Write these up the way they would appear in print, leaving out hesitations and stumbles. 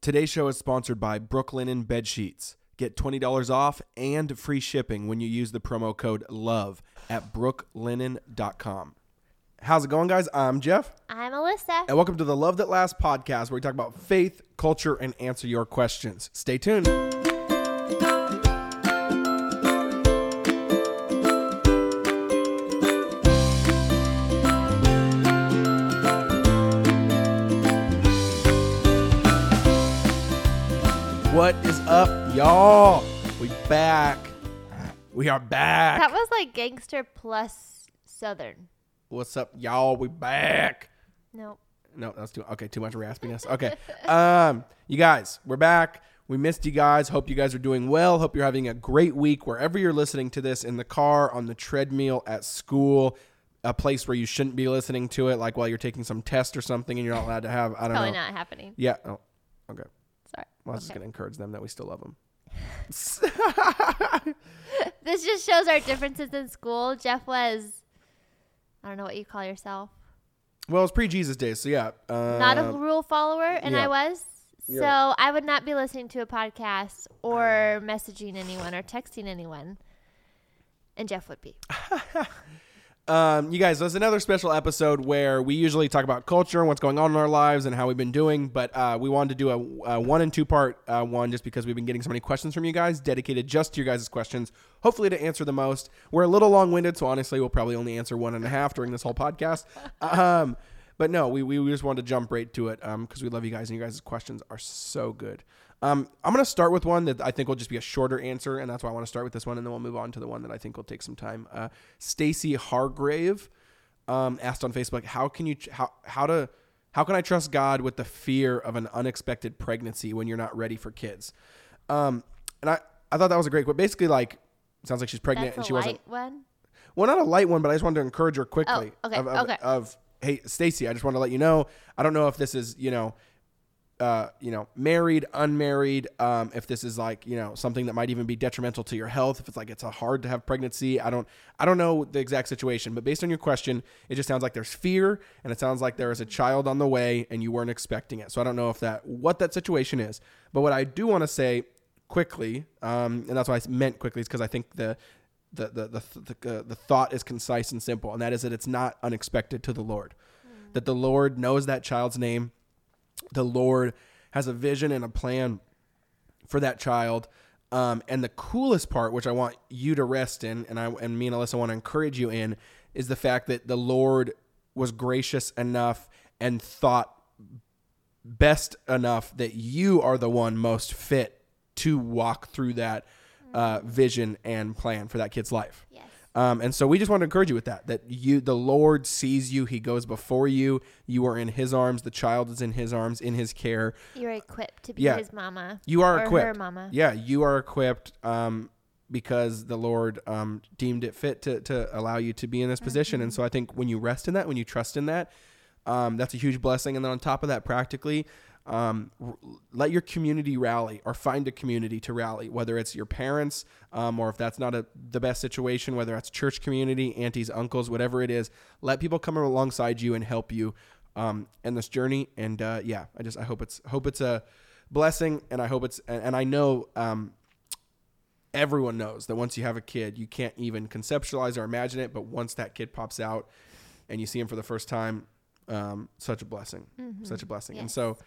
Today's show is sponsored by Brooklinen Bed Sheets. Get $20 off and free shipping when you use the promo code LOVE at brooklinen.com. How's it going, guys? I'm Jeff. I'm Alyssa. And welcome to the Love That Lasts podcast, where we talk about faith, culture, and answer your questions. Stay tuned. What is up, y'all? We back. We are back. That was like gangster plus southern. What's up, y'all? We back. Nope. No, that's too much raspiness. Okay. You guys, we're back. We missed you guys. Hope you guys are doing well. Hope you're having a great week wherever you're listening to this, in the car, on the treadmill, at school, a place where you shouldn't be listening to it, like while you're taking some test or something and you're not allowed to have, I don't know. Probably not happening. Yeah. Oh, okay. Sorry. Well, I was just going to encourage them that we still love them. This just shows our differences in school. Jeff was, I don't know what you call yourself. Well, it's pre-Jesus days, so yeah. Not a rule follower, and yeah. I was. Yeah. So I would not be listening to a podcast or messaging anyone or texting anyone. And Jeff would be. You guys, there's another special episode where we usually talk about culture and what's going on in our lives and how we've been doing, but we wanted to do a 1 and 2 part one just because we've been getting so many questions from you guys, dedicated just to your guys' questions, hopefully to answer the most. We're a little long-winded, so honestly, we'll probably only answer 1.5 during this whole podcast. But no, we just wanted to jump right to it because we love you guys, and you guys' questions are so good. I'm going to start with one that I think will just be a shorter answer, and that's why I want to start with this one, and then we'll move on to the one that I think will take some time. Stacy Hargrave asked on Facebook, how can I trust God with the fear of an unexpected pregnancy when you're not ready for kids? And I thought that was a great quote. Basically, like, it sounds like she's pregnant and she wasn't. That's a light one? Well, not a light one, but I just wanted to encourage her quickly. Oh, okay. Okay. Hey, Stacy, I just want to let you know, I don't know if this is, married, unmarried, if this is like, something that might even be detrimental to your health, if it's like, it's hard to have pregnancy. I don't know the exact situation, but based on your question, it just sounds like there's fear, and it sounds like there is a child on the way and you weren't expecting it. So I don't know what that situation is, but what I do want to say quickly, and that's why I meant quickly, is because I think the thought is concise and simple, and that is that it's not unexpected to the Lord, that the Lord knows that child's name. The Lord has a vision and a plan for that child. And the coolest part, which I want you to rest in, and me and Alyssa want to encourage you in, is the fact that the Lord was gracious enough and thought best enough that you are the one most fit to walk through that vision and plan for that kid's life. Yes. And so we just want to encourage you with that the Lord sees you. He goes before you. You are in his arms. The child is in his arms, in his care. You're equipped to be his mama. You are or equipped. Her mama. Yeah, you are equipped because the Lord deemed it fit to allow you to be in this position. And so I think when you rest in that, when you trust in that, that's a huge blessing. And then on top of that, practically, let your community rally, or find a community to rally, whether it's your parents, or if that's not the best situation, whether it's church community, aunties, uncles, whatever it is, let people come alongside you and help you in this journey. And I hope it's a blessing, and I know everyone knows that once you have a kid, you can't even conceptualize or imagine it, but once that kid pops out and you see him for the first time, such a blessing. Yes. And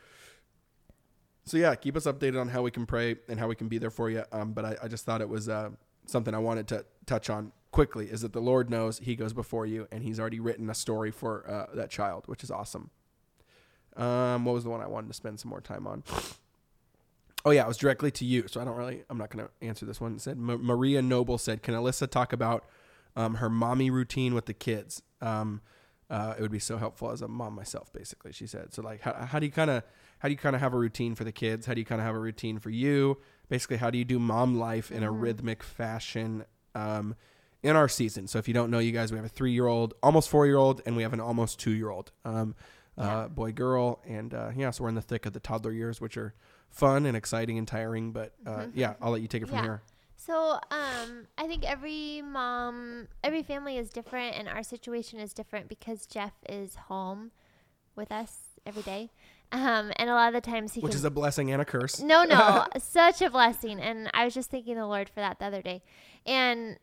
so yeah, keep us updated on how we can pray and how we can be there for you. But I just thought it was something I wanted to touch on quickly, is that the Lord knows, he goes before you, and he's already written a story for that child, which is awesome. What was the one I wanted to spend some more time on? Oh yeah, it was directly to you. So I'm not going to answer this one. It said, Maria Noble said, can Alyssa talk about her mommy routine with the kids? It would be so helpful as a mom myself, basically, she said. So like, how do you kind of have a routine for the kids? How do you kind of have a routine for you? Basically, how do you do mom life in a rhythmic fashion in our season? So if you don't know, you guys, we have a 3-year-old, almost 4-year-old, and we have an almost 2-year-old boy, girl. And so we're in the thick of the toddler years, which are fun and exciting and tiring. But I'll let you take it from here. So I think every family is different, and our situation is different because Jeff is home with us every day. And a lot of the times Which is a blessing and a curse. No, such a blessing. And I was just thanking the Lord for that the other day. And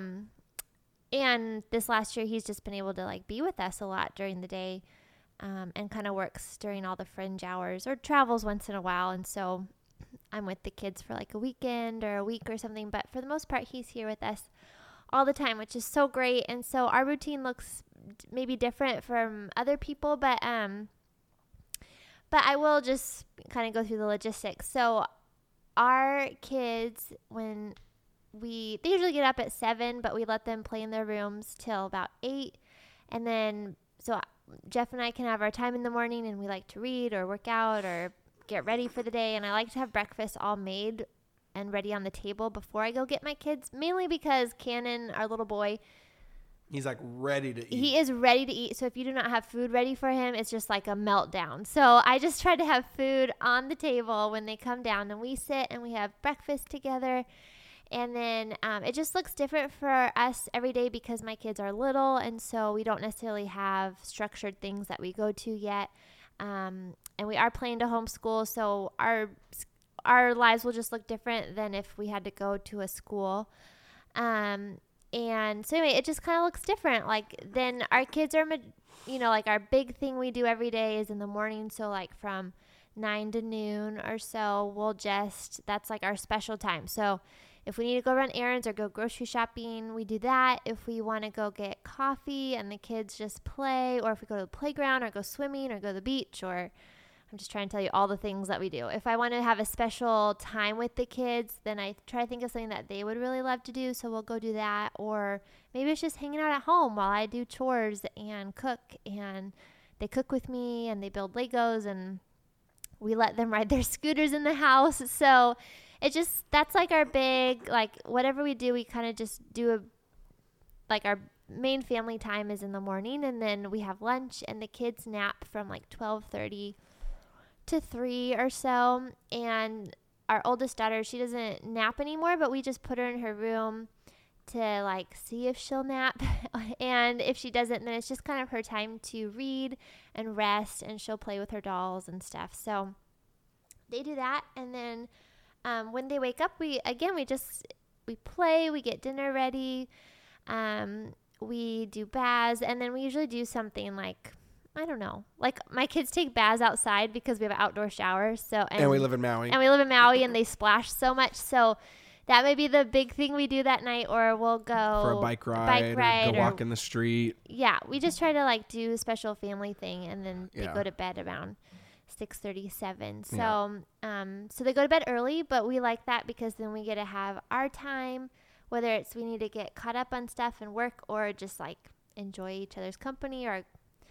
this last year, he's just been able to like be with us a lot during the day, and kind of works during all the fringe hours or travels once in a while. And so I'm with the kids for like a weekend or a week or something. But for the most part, he's here with us all the time, which is so great. And so our routine looks maybe different from other people, but I will just kind of go through the logistics. So our kids, they usually get up at 7, but we let them play in their rooms till about 8. And then, so Jeff and I can have our time in the morning, and we like to read or work out or get ready for the day. And I like to have breakfast all made and ready on the table before I go get my kids, mainly because Cannon, our little boy, he's like ready to eat. He is ready to eat. So if you do not have food ready for him, it's just like a meltdown. So I just try to have food on the table when they come down, and we sit and we have breakfast together. And then it just looks different for us every day because my kids are little, and so we don't necessarily have structured things that we go to yet. And we are planning to homeschool, so our lives will just look different than if we had to go to a school. And so anyway, it just kind of looks different. Like then our kids are, like our big thing we do every day is in the morning. So like from 9 to noon or so, that's like our special time. So if we need to go run errands or go grocery shopping, we do that. If we want to go get coffee and the kids just play, or if we go to the playground or go swimming or go to the beach, or I'm just trying to tell you all the things that we do. If I want to have a special time with the kids, then I try to think of something that they would really love to do. So we'll go do that. Or maybe it's just hanging out at home while I do chores and cook, and they cook with me and they build Legos, and we let them ride their scooters in the house. So that's like our big, like whatever we do, we kind of just do our main family time is in the morning, and then we have lunch, and the kids nap from like 12:30 to 3 or so. And our oldest daughter, she doesn't nap anymore, but we just put her in her room to like see if she'll nap. And if she doesn't, then it's just kind of her time to read and rest, and she'll play with her dolls and stuff. So they do that. And then when they wake up, we play, we get dinner ready, we do baths, and then we usually do something like, I don't know, like my kids take baths outside because we have an outdoor shower. So and we live in Maui. And they splash so much. So that may be the big thing we do that night, or we'll go for a bike ride, or go walk in the street. Yeah, we just try to like do a special family thing, and then they go to bed around 6:37. So so they go to bed early, but we like that because then we get to have our time, whether it's we need to get caught up on stuff and work, or just like enjoy each other's company, or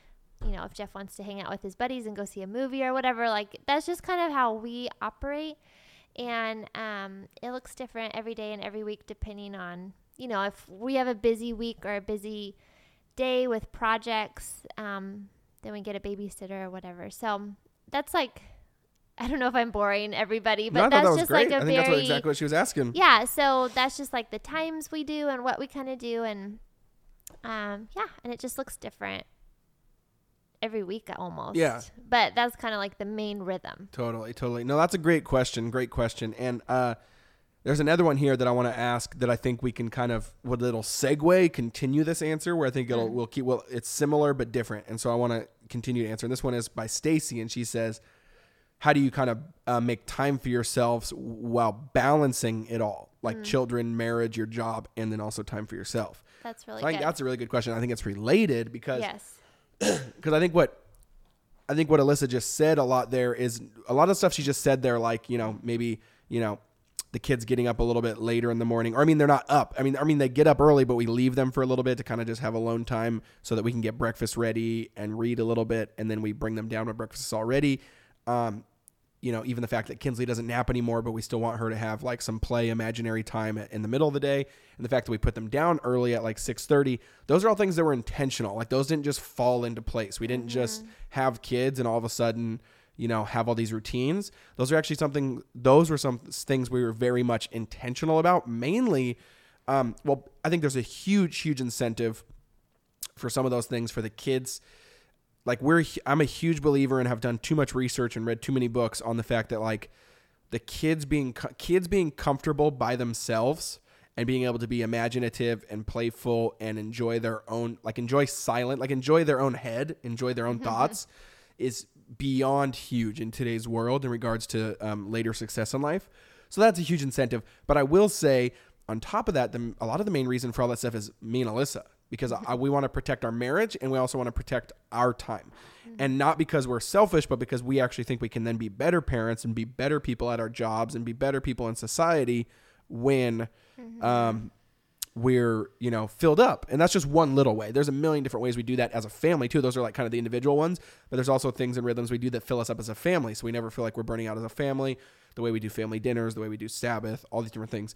if Jeff wants to hang out with his buddies and go see a movie or whatever. Like that's just kind of how we operate. And it looks different every day and every week depending on if we have a busy week or a busy day with projects, then we get a babysitter or whatever. So that's like, I don't know if I'm boring everybody, but that's just great. like I think that's exactly what she was asking. Yeah, so that's just like the times we do and what we kind of do, and and it just looks different every week almost. Yeah. But that's kind of like the main rhythm. Totally. No, that's a great question. And there's another one here that I want to ask that I think we can kind of, with a little segue, continue this answer, where I think it's similar but different. And so I want to continue to answer. And this one is by Stacy, and she says, how do you kind of make time for yourselves while balancing it all? Like children, marriage, your job, and then also time for yourself. That's really good. I think that's a really good question. I think it's related because... Yes. Because I think what Alyssa just said a lot there is a lot of stuff she just said there, like, maybe, the kids getting up a little bit later in the morning, or they're not up. I mean, they get up early, but we leave them for a little bit to kind of just have alone time so that we can get breakfast ready and read a little bit. And then we bring them down when breakfast is all ready. Even the fact that Kinsley doesn't nap anymore, but we still want her to have like some play imaginary time in the middle of the day. And the fact that we put them down early at like 6:30, those are all things that were intentional. Like those didn't just fall into place. We didn't just have kids and all of a sudden, have all these routines. Those were some things we were very much intentional about. Mainly, I think there's a huge incentive for some of those things for the kids like I'm a huge believer and have done too much research and read too many books on the fact that like the kids being comfortable by themselves and being able to be imaginative and playful and enjoy their own, like enjoy their own head, enjoy their own thoughts is beyond huge in today's world in regards to later success in life. So that's a huge incentive. But I will say on top of that, a lot of the main reason for all that stuff is me and Alyssa, because we want to protect our marriage and we also want to protect our time. And not because we're selfish, but because we actually think we can then be better parents and be better people at our jobs and be better people in society when we're, filled up. And that's just one little way. There's a million different ways we do that as a family too. Those are like kind of the individual ones, but there's also things and rhythms we do that fill us up as a family. So we never feel like we're burning out as a family, the way we do family dinners, the way we do Sabbath, all these different things.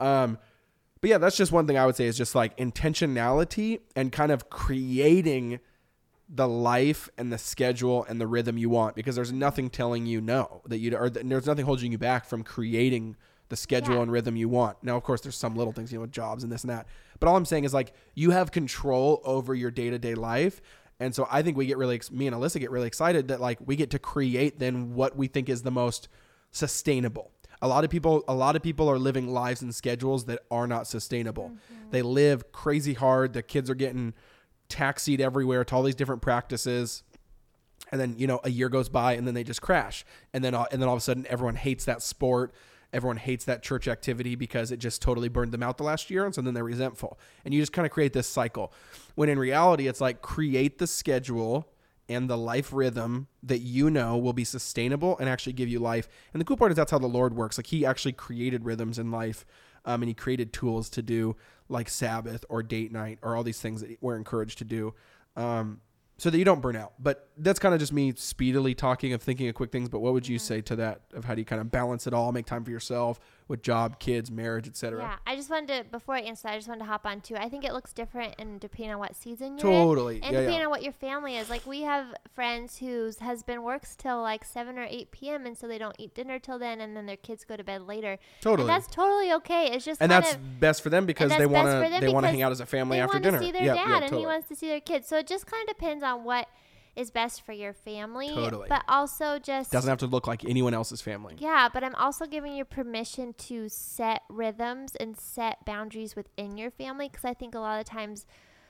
But yeah, that's just one thing I would say is just like intentionality and kind of creating the life and the schedule and the rhythm you want, because there's nothing telling you no, there's nothing holding you back from creating the schedule and rhythm you want. Now, of course, there's some little things, jobs and this and that, but all I'm saying is like you have control over your day-to-day life. And so I think me and Alyssa get really excited that like we get to create then what we think is the most sustainable. A lot of people are living lives and schedules that are not sustainable. They live crazy hard. The kids are getting taxied everywhere to all these different practices. And then, a year goes by and then they just crash. And then all of a sudden everyone hates that sport. Everyone hates that church activity because it just totally burned them out the last year. And so then they're resentful. And you just kind of create this cycle. When in reality, it's like create the schedule and the life rhythm that will be sustainable and actually give you life. And the cool part is that's how the Lord works. Like he actually created rhythms in life, and he created tools to do like Sabbath or date night or all these things that we're encouraged to do, so that you don't burn out. But that's kind of just me speedily talking of thinking of quick things. But what would you say to that, of how do you kind of balance it all, make time for yourself with job, kids, marriage, etc.? Yeah, I just wanted to, before I answer that, I just wanted to hop on too. I think it looks different and depending on what season you're in. And depending on what your family is. Like we have friends whose husband works till like 7 or 8 p.m. and so they don't eat dinner till then, and then their kids go to bed later. Totally. And that's totally okay. It's just that's best for them because they want to hang out as a family after dinner. They want to see their dad and he wants to see their kids. So it just kind of depends on what is best for your family. Totally. But also just doesn't have to look like anyone else's family. Yeah, but I'm also giving you permission to set rhythms and set boundaries within your family, because I think a lot of times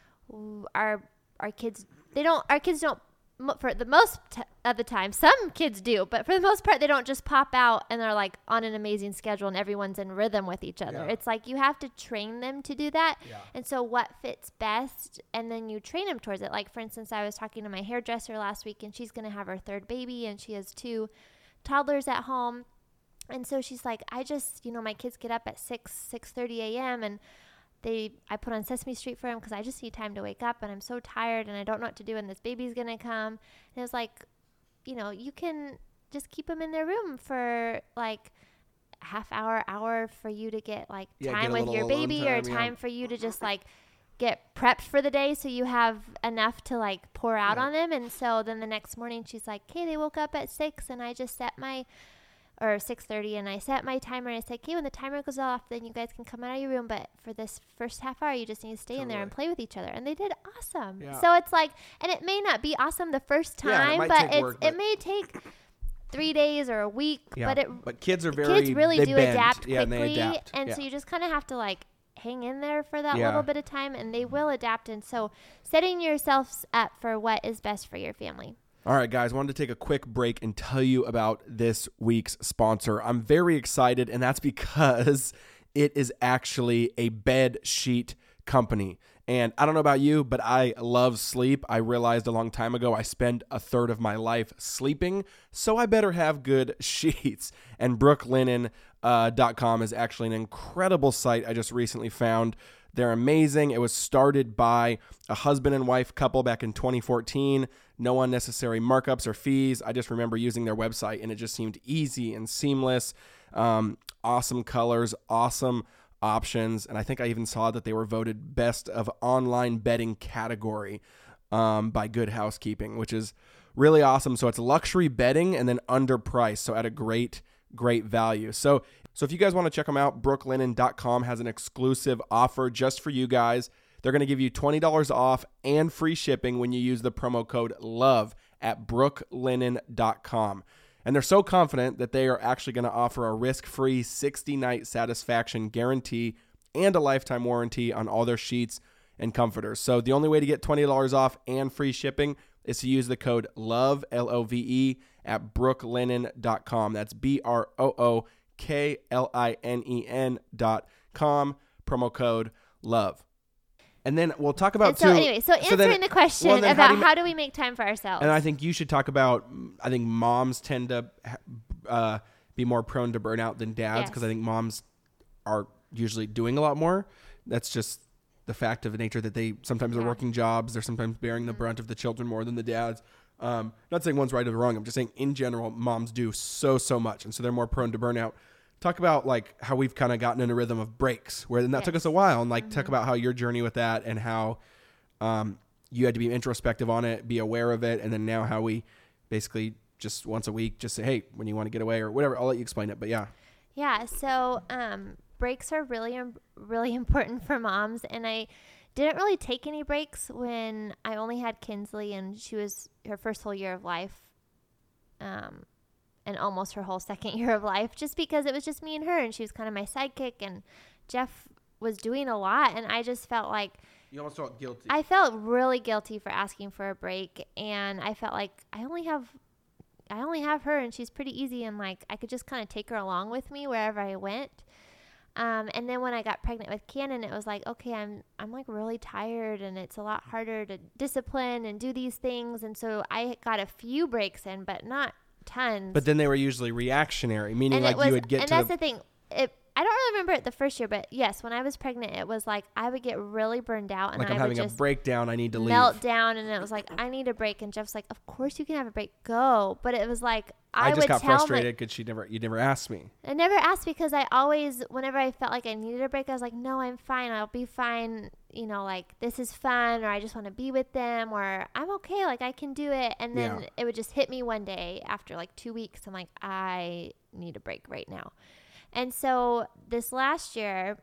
our kids don't, for the most of the time, some kids do, but for the most part, they don't just pop out and they're like on an amazing schedule and everyone's in rhythm with each other. Yeah. It's like you have to train them to do that. Yeah. And so what fits best, and then you train them towards it. Like, for instance, I was talking to my hairdresser last week, and she's going to have her third baby, and she has 2 toddlers at home. And so she's like, I just, my kids get up at 6:30 a.m. and I put on Sesame Street for him because I just need time to wake up, and I'm so tired and I don't know what to do, and this baby's going to come. And it was like, you can just keep them in their room for like half hour for you to get like time with your baby, or time for you to just like get prepped for the day so you have enough to like pour out on them. And so then the next morning she's like, hey, they woke up at 6 and I just set or 6:30, and I set my timer, and I said, okay, when the timer goes off, then you guys can come out of your room, but for this first half hour, you just need to stay in there and play with each other. And they did awesome. Yeah. So it's like, and it may not be awesome the first time, but it may take 3 days or a week, but kids really do adapt quickly. And they adapt. And so you just kind of have to like hang in there for that little bit of time, and they will adapt. And so setting yourselves up for what is best for your family. All right, guys, wanted to take a quick break and tell you about this week's sponsor. I'm very excited, and that's because it is actually a bed sheet company. And I don't know about you, but I love sleep. I realized a long time ago I spend a third of my life sleeping, so I better have good sheets. And brooklinen.com is actually an incredible site I just recently found. They're amazing. It was started by a husband and wife couple back in 2014. No unnecessary markups or fees. I just remember using their website, and it just seemed easy and seamless. Awesome colors, awesome options. And I think I even saw that they were voted best of online bedding category by Good Housekeeping, which is really awesome. So it's luxury bedding and then underpriced. So at a great value. So if you guys want to check them out, brooklinen.com has an exclusive offer just for you guys. They're going to give you $20 off and free shipping when you use the promo code LOVE at brooklinen.com. And they're so confident that they are actually going to offer a risk-free 60-night satisfaction guarantee and a lifetime warranty on all their sheets and comforters. So the only way to get $20 off and free shipping is to use the code LOVE, L-O-V-E, at brooklinen.com. That's BROOKLINEN.com, promo code LOVE. And then we'll talk about so answering the question about how do we make time for ourselves. And I think you should talk about, I think moms tend to be more prone to burnout than dads, because I think moms are usually doing a lot more. That's just the fact of nature that they sometimes are working jobs. They're sometimes bearing the brunt of the children more than the dads. Not saying one's right or wrong. I'm just saying in general, moms do so much. And so they're more prone to burnout. Talk about like how we've kind of gotten in a rhythm of breaks, where then that took us a while, and like talk about how your journey with that and how you had to be introspective on it, be aware of it, and then now how we basically just once a week just say, hey, when you want to get away or whatever. I'll let you explain it, but yeah. So breaks are really important for moms, and I didn't really take any breaks when I only had Kinsley, and she was her first whole year of life. And almost her whole second year of life, just because it was just me and her, and she was kind of my sidekick, and Jeff was doing a lot, and I just felt like you almost felt guilty. I felt really guilty for asking for a break, and I felt like I only have her, and she's pretty easy, and like I could just kind of take her along with me wherever I went. And then when I got pregnant with Cannon, it was like, okay, I'm like really tired, and it's a lot harder to discipline and do these things, and so I got a few breaks in, but not tons. But then they were usually reactionary, meaning like you would get and that's the thing. I don't really remember it the first year, but yes, when I was pregnant, it was like I would get really burned out, and like I'm having a breakdown. I need to melt down, and it was like I need a break. And Jeff's like, "Of course you can have a break, go." But it was like I just got frustrated because you never asked me. I never asked because I always, whenever I felt like I needed a break, I was like, "No, I'm fine. I'll be fine. You know, like this is fun, or I just want to be with them, or I'm okay. Like I can do it." And then it would just hit me one day after like 2 weeks. I'm like, I need a break right now. And so this last year,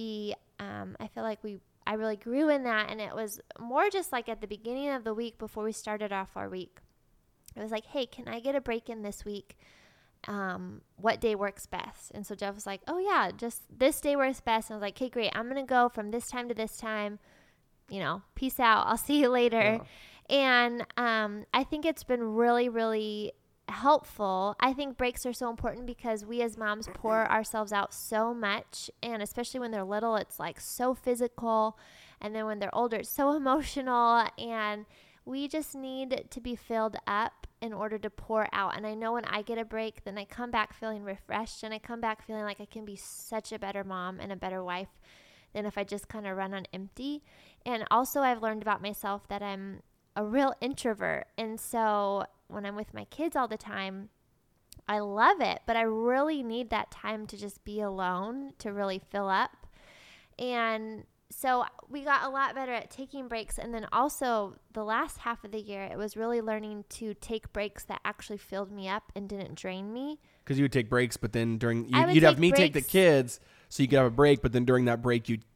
I feel like I really grew in that, and it was more just like at the beginning of the week before we started off our week. It was like, hey, can I get a break in this week? What day works best? And so Jeff was like, oh yeah, just this day works best. And I was like, okay, great. I'm going to go from this time to this time, peace out. I'll see you later. Yeah. And, I think it's been really, really helpful. I think breaks are so important because we as moms pour ourselves out so much, and especially when they're little, it's like so physical, and then when they're older, it's so emotional, and we just need to be filled up in order to pour out. And I know when I get a break, then I come back feeling refreshed, and I come back feeling like I can be such a better mom and a better wife than if I just kind of run on empty. And also I've learned about myself that I'm a real introvert, and so when I'm with my kids all the time, I love it, but I really need that time to just be alone to really fill up. And so we got a lot better at taking breaks. And then also the last half of the year, it was really learning to take breaks that actually filled me up and didn't drain me. Because you would take breaks, but then you'd have me take the kids so you could have a break, but then during that break, you'd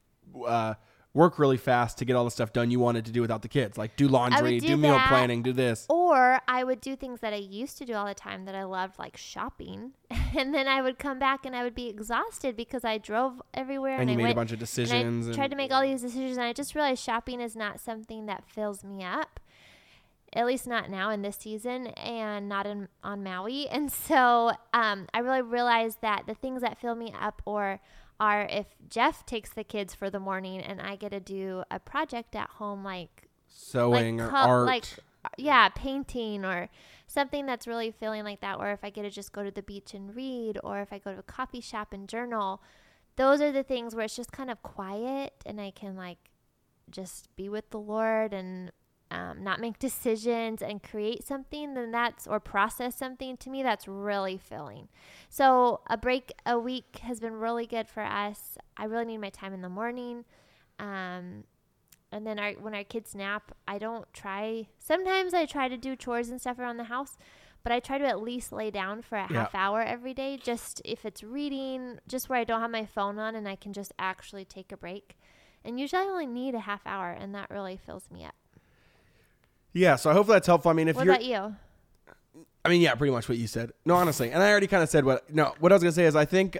work really fast to get all the stuff done you wanted to do without the kids, like do laundry, do meal planning, do this. Or I would do things that I used to do all the time that I loved, like shopping. And then I would come back and I would be exhausted because I drove everywhere. And you made a bunch of decisions. And I tried to make all these decisions, and I just realized shopping is not something that fills me up. At least not now in this season, and not on Maui. And so I really realized that the things that fill me up are if Jeff takes the kids for the morning and I get to do a project at home, like sewing or art. Painting or something that's really feeling like that. Or if I get to just go to the beach and read, or if I go to a coffee shop and journal. Those are the things where it's just kind of quiet and I can like just be with the Lord and not make decisions and create something, or process something. To me, that's really filling. So a break a week has been really good for us. I really need my time in the morning. And then when our kids nap, sometimes I try to do chores and stuff around the house, but I try to at least lay down for a half hour every day, just if it's reading, just where I don't have my phone on and I can just actually take a break And usually I only need a half hour, and that really fills me up. Yeah, so I hope that's helpful. I mean, what about you? I mean, yeah, pretty much what you said. No, honestly. And I already kind of said what I was going to say is I think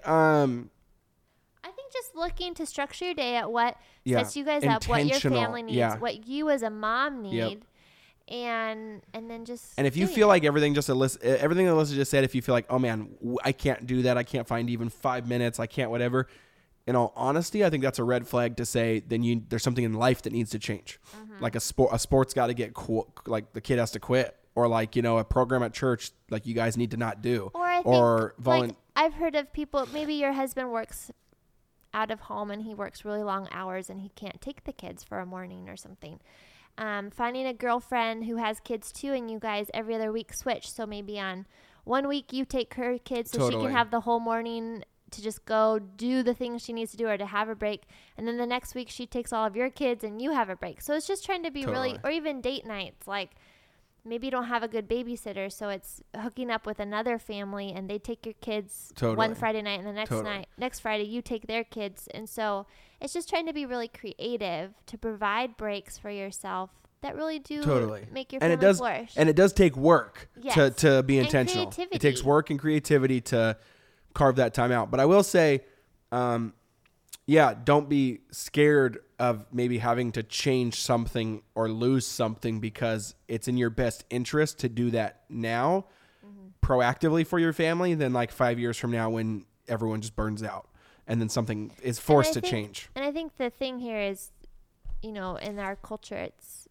just looking to structure your day at what sets you guys up, what your family needs, what you as a mom need, and then just. And if you feel like everything that Alyssa just said, if you feel like, oh man, I can't do that, I can't find even 5 minutes, I can't whatever. In all honesty, I think that's a red flag to say then there's something in life that needs to change. Mm-hmm. Like a sport's got to get like the kid has to quit, or like a program at church like you guys need to not do, like I've heard of people. Maybe your husband works out of home and he works really long hours and he can't take the kids for a morning or something. Finding a girlfriend who has kids too, and you guys every other week switch. So maybe on one week you take her kids so she can have the whole morning to just go do the things she needs to do or to have a break. And then the next week she takes all of your kids and you have a break. So it's just trying to be really, or even date nights. Like maybe you don't have a good babysitter, so it's hooking up with another family and they take your kids one Friday night, and the next Friday you take their kids. And so it's just trying to be really creative to provide breaks for yourself that really do make your family flourish. And it does take work to be intentional. It takes work and creativity to carve that time out. But I will say, don't be scared of maybe having to change something or lose something, because it's in your best interest to do that now proactively for your family than like 5 years from now when everyone just burns out and then something is forced to change. And I think the thing here is, in our culture, it's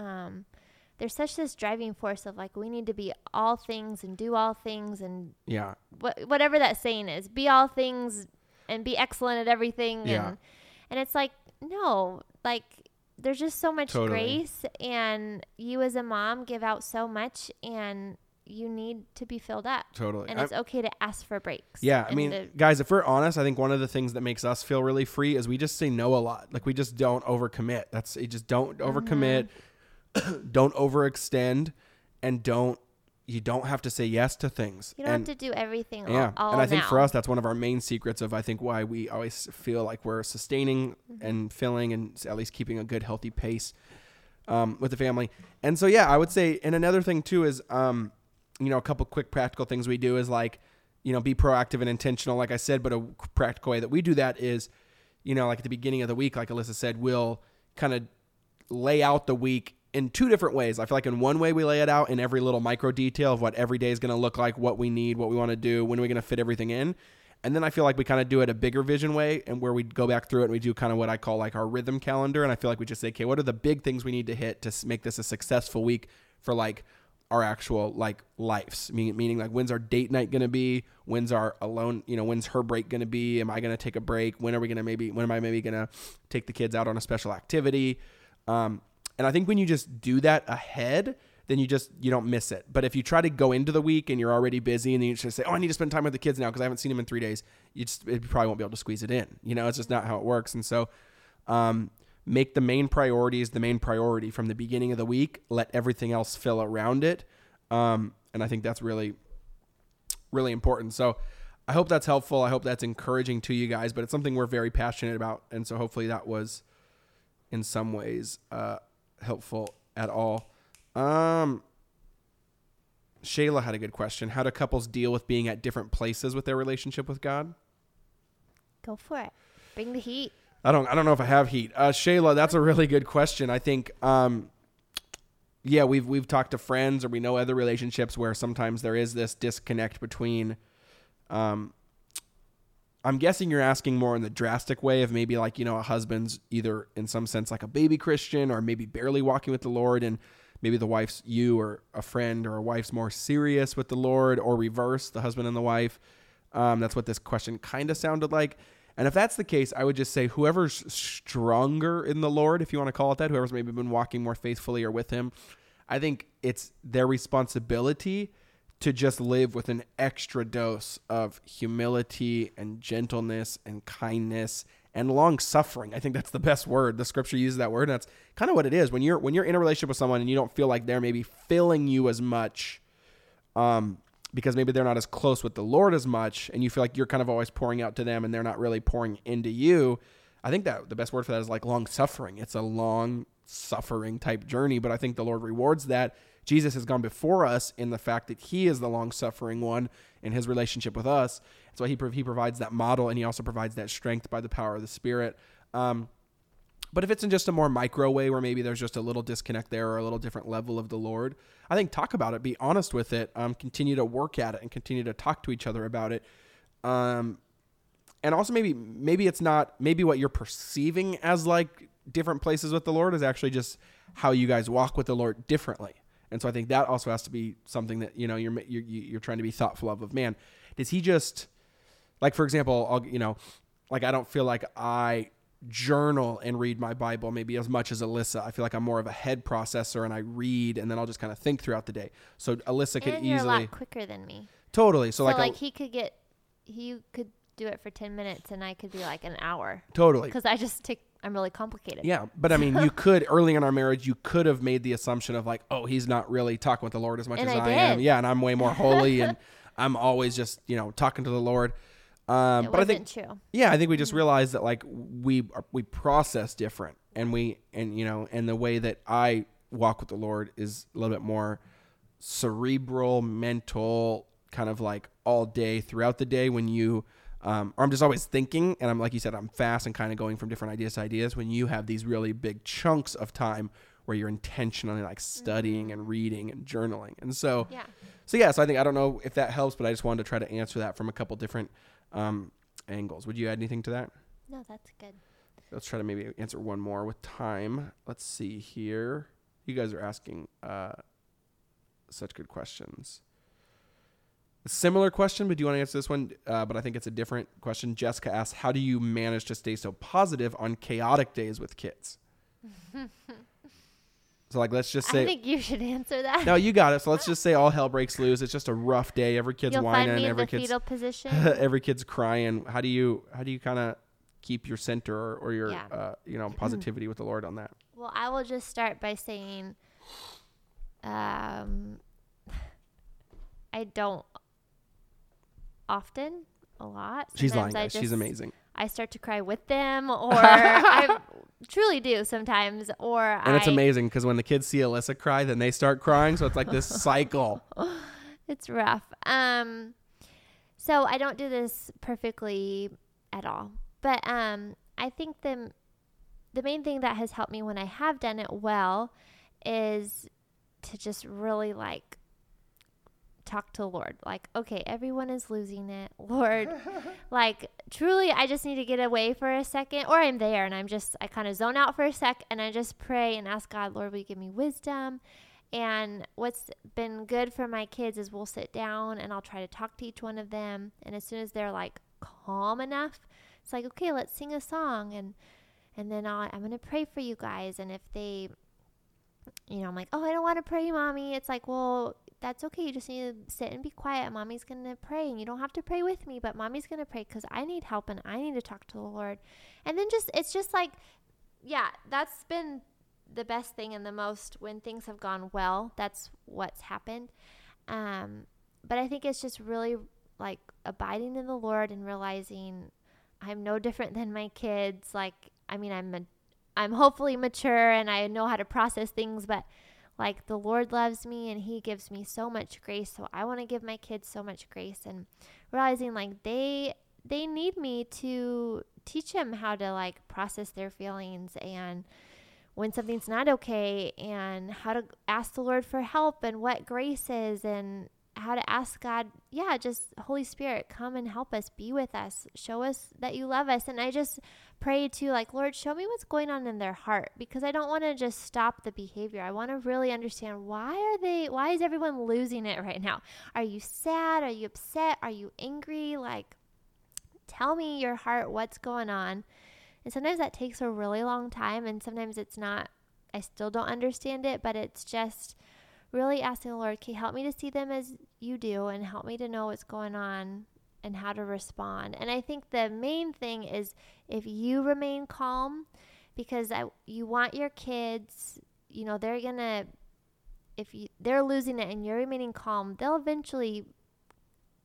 there's such this driving force of like, we need to be all things and do all things and whatever that saying is, be all things and be excellent at everything. Yeah. And it's like, no, like there's just so much grace, and you as a mom give out so much, and you need to be filled up. Totally. And it's okay to ask for breaks. Yeah. I mean, guys, if we're honest, I think one of the things that makes us feel really free is we just say no a lot. Like we just don't overcommit. Just don't overcommit. Don't overextend, and you don't have to say yes to things. You don't have to do everything all and I think for us, that's one of our main secrets of, I think, why we always feel like we're sustaining and filling and at least keeping a good, healthy pace with the family. And so, I would say, and another thing too is, a couple quick practical things we do is like, be proactive and intentional, like I said, but a practical way that we do that is, like at the beginning of the week, like Alyssa said, we'll kind of lay out the week in two different ways. I feel like in one way we lay it out in every little micro detail of what every day is going to look like, what we need, what we want to do, when are we going to fit everything in. And then I feel like we kind of do it a bigger vision way, and where we go back through it and we do kind of what I call like our rhythm calendar. And I feel like we just say, okay, what are the big things we need to hit to make this a successful week for like our actual like lives? Meaning like, when's our date night going to be? When's our alone, when's her break going to be? Am I going to take a break? When am I maybe going to take the kids out on a special activity? And I think when you just do that ahead, then you don't miss it. But if you try to go into the week and you're already busy and then you just say, I need to spend time with the kids now because I haven't seen them in 3 days, you probably won't be able to squeeze it in. It's just not how it works. And so make the main priorities the main priority from the beginning of the week. Let everything else fill around it. And I think that's really, really important. So I hope that's helpful. I hope that's encouraging to you guys, but it's something we're very passionate about. And so hopefully that was in some ways helpful at all. Shayla had a good question. How do couples deal with being at different places with their relationship with God? Go for it. Bring the heat. I don't know if I have heat. Shayla, that's a really good question. I think, we've talked to friends, or we know other relationships where sometimes there is this disconnect between, I'm guessing you're asking more in the drastic way of maybe like, a husband's either in some sense like a baby Christian or maybe barely walking with the Lord, and maybe the wife's or a friend or a wife's more serious with the Lord, or reverse, the husband and the wife. That's what this question kind of sounded like. And if that's the case, I would just say whoever's stronger in the Lord, if you want to call it that, whoever's maybe been walking more faithfully or with him, I think it's their responsibility to just live with an extra dose of humility and gentleness and kindness and long suffering. I think that's the best word. The scripture uses that word, and that's kind of what it is. When you're in a relationship with someone and you don't feel like they're maybe filling you as much, because maybe they're not as close with the Lord as much, and you feel like you're kind of always pouring out to them and they're not really pouring into you, I think that the best word for that is like long suffering. It's a long suffering type journey, but I think the Lord rewards that. Jesus has gone before us in the fact that he is the long suffering one in his relationship with us. That's why he provides that model, and he also provides that strength by the power of the Spirit. But if it's in just a more micro way where maybe there's just a little disconnect there or a little different level of the Lord, I think talk about it, be honest with it, continue to work at it and continue to talk to each other about it. And also maybe it's not, maybe what you're perceiving as like different places with the Lord is actually just how you guys walk with the Lord differently. And so I think that also has to be something that, you're trying to be thoughtful of, man, does he just, like, for example, I don't feel like I journal and read my Bible maybe as much as Alyssa. I feel like I'm more of a head processor, and I read and then I'll just kind of think throughout the day. So Alyssa could easily. You're a lot quicker than me. Totally. So he could do it for 10 minutes and I could be like an hour. Totally. Because I'm really complicated. Yeah. But I mean, you could, early in our marriage, you could have made the assumption of like, oh, he's not really talking with the Lord as much as I am. Yeah. And I'm way more holy and I'm always just, talking to the Lord. But I think, true. Yeah, I think we just realized that like we process different, and and the way that I walk with the Lord is a little bit more cerebral, mental, kind of like all day throughout the day when you, or I'm just always thinking, and I'm, like you said, I'm fast and kind of going from different ideas to ideas. When you have these really big chunks of time where you're intentionally like studying and reading and journaling. And so I think, I don't know if that helps, but I just wanted to try to answer that from a couple different angles. Would you add anything to that? No, that's good. Let's try to maybe answer one more with time. Let's see here. You guys are asking such good questions. A similar question, but do you want to answer this one? But I think it's a different question. Jessica asks, how do you manage to stay so positive on chaotic days with kids? So like, let's just say. I think you should answer that. No, you got it. So let's just say all hell breaks loose. It's just a rough day. Every kid's whining. Find me every in the fetal position. Every kid's crying. How do you kind of keep your center or your positivity with the Lord on that? Well, I will just start by saying, I don't often a lot. She's lying, guys. She's amazing. I start to cry with them, or I truly do sometimes, and it's amazing because when the kids see Alyssa cry, then they start crying. So it's like this cycle. It's rough. So I don't do this perfectly at all, but I think the main thing that has helped me when I have done it well is to just really like talk to the Lord. Like, okay, everyone is losing it, Lord. Like, truly, I just need to get away for a second, or I'm there and I kind of zone out for a sec and I just pray and ask God, Lord, will you give me wisdom? And what's been good for my kids is we'll sit down and I'll try to talk to each one of them. And as soon as they're like calm enough, it's like, okay, let's sing a song. And then I'm going to pray for you guys. And if they, I'm like, oh, I don't want to pray, Mommy. It's like, well, that's okay. You just need to sit and be quiet. Mommy's going to pray, and you don't have to pray with me, but Mommy's going to pray because I need help and I need to talk to the Lord. And then it's just like, yeah, that's been the best thing and the most when things have gone well. That's what's happened. But I think it's just really like abiding in the Lord and realizing I'm no different than my kids. Like, I mean, I'm hopefully mature and I know how to process things, but like the Lord loves me and he gives me so much grace. So I want to give my kids so much grace, and realizing like they need me to teach them how to like process their feelings and when something's not okay, and how to ask the Lord for help and what grace is, and how to ask God, just Holy Spirit, come and help us, be with us, show us that you love us. And I just pray to like, Lord, show me what's going on in their heart, because I don't want to just stop the behavior. I want to really understand why is everyone losing it right now? Are you sad? Are you upset? Are you angry? Like, tell me your heart, what's going on. And sometimes that takes a really long time, and sometimes it's not, I still don't understand it, but it's just really asking the Lord, okay, help me to see them as you do, and help me to know what's going on and how to respond. And I think the main thing is if you remain calm, because you want your kids, they're going to, they're losing it and you're remaining calm, they'll eventually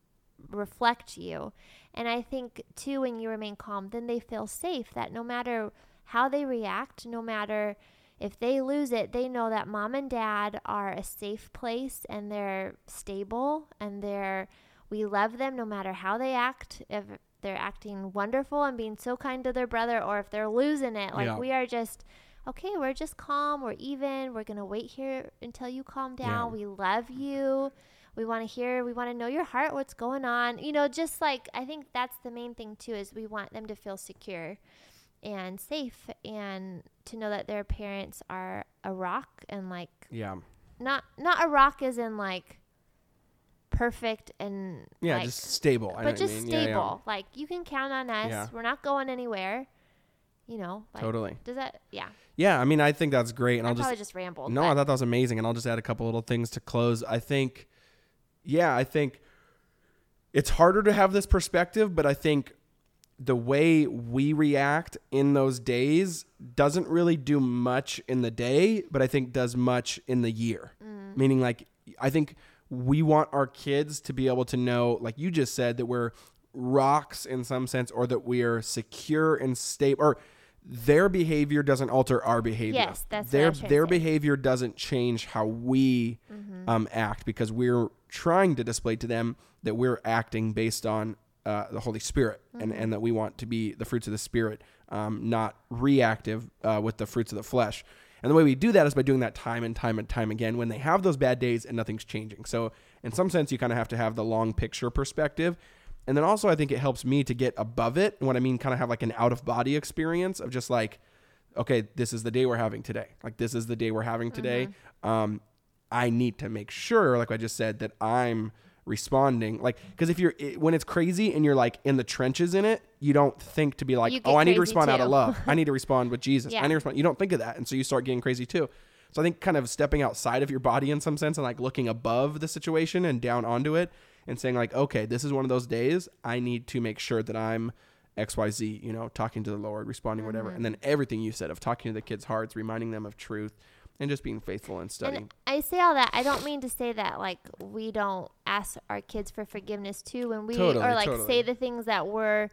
reflect you. And I think too, when you remain calm, then they feel safe, that no matter how they react, no matter if they lose it, they know that mom and dad are a safe place and they're stable and we love them no matter how they act. If they're acting wonderful and being so kind to their brother, or if they're losing it, like we are just, okay, we're just calm, we're even, we're going to wait here until you calm down. We love you. We want to know your heart, what's going on. Just like, I think that's the main thing too, is we want them to feel secure and safe, and to know that their parents are a rock, and like, not a rock as in like perfect and like, just stable, but just stable. Like, you can count on us. Yeah. We're not going anywhere. Like, totally. Does that? Yeah. I mean, I think that's great, and I probably just rambled. No, I thought that was amazing, and I'll just add a couple little things to close. I think it's harder to have this perspective, but I think the way we react in those days doesn't really do much in the day, but I think does much in the year. Meaning, like, I think we want our kids to be able to know, like you just said, that we're rocks in some sense, or that we're secure and stable, or their behavior doesn't alter our behavior. Yes, that's their behavior doesn't change how we act, because we're trying to display to them that we're acting based on the Holy Spirit, and that we want to be the fruits of the Spirit, not reactive with the fruits of the flesh. And the way we do that is by doing that time and time and time again when they have those bad days and nothing's changing. So in some sense, you kind of have to have the long picture perspective. And then also, I think it helps me to get above it. And what I mean, kind of have like an out of body experience of just like, okay, this is the day we're having today. Like, this is the day we're having today. I need to make sure, like I just said, that I'm responding. Like, because when it's crazy and you're like in the trenches in it, you don't think to be like, I need to respond out of love. I need to respond with Jesus. I need to respond. You don't think of that. And so you start getting crazy too. So I think kind of stepping outside of your body in some sense and like looking above the situation and down onto it and saying like, okay, this is one of those days. I need to make sure that I'm XYZ, talking to the Lord, responding, whatever. And then everything you said of talking to the kids' hearts, reminding them of truth, and just being faithful and studying. And I say all that. I don't mean to say that like we don't ask our kids for forgiveness too when we say the things that we're,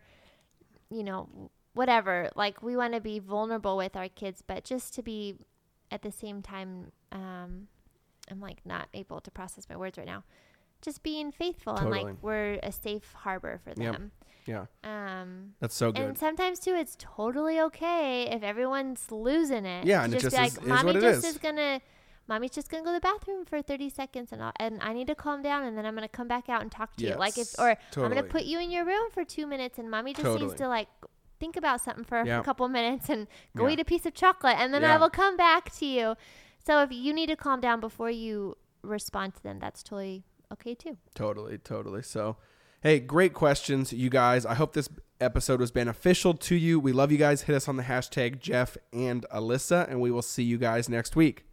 whatever. Like, we want to be vulnerable with our kids, but just to be at the same time, I'm like not able to process my words right now. Just being faithful and like we're a safe harbor for them. Yeah. That's so good. And sometimes too, it's totally okay if everyone's losing it. Yeah, and it just like, is what it is. Mommy's just gonna go to the bathroom for 30 seconds, and I need to calm down, and then I'm gonna come back out and talk to you. Like, I'm gonna put you in your room for 2 minutes, and mommy just needs to like think about something for a couple minutes and go eat a piece of chocolate, and then I will come back to you. So if you need to calm down before you respond to them, that's totally okay too. Totally. So, hey, great questions, you guys. I hope this episode was beneficial to you. We love you guys. Hit us on the hashtag Jeff and Alyssa, and we will see you guys next week.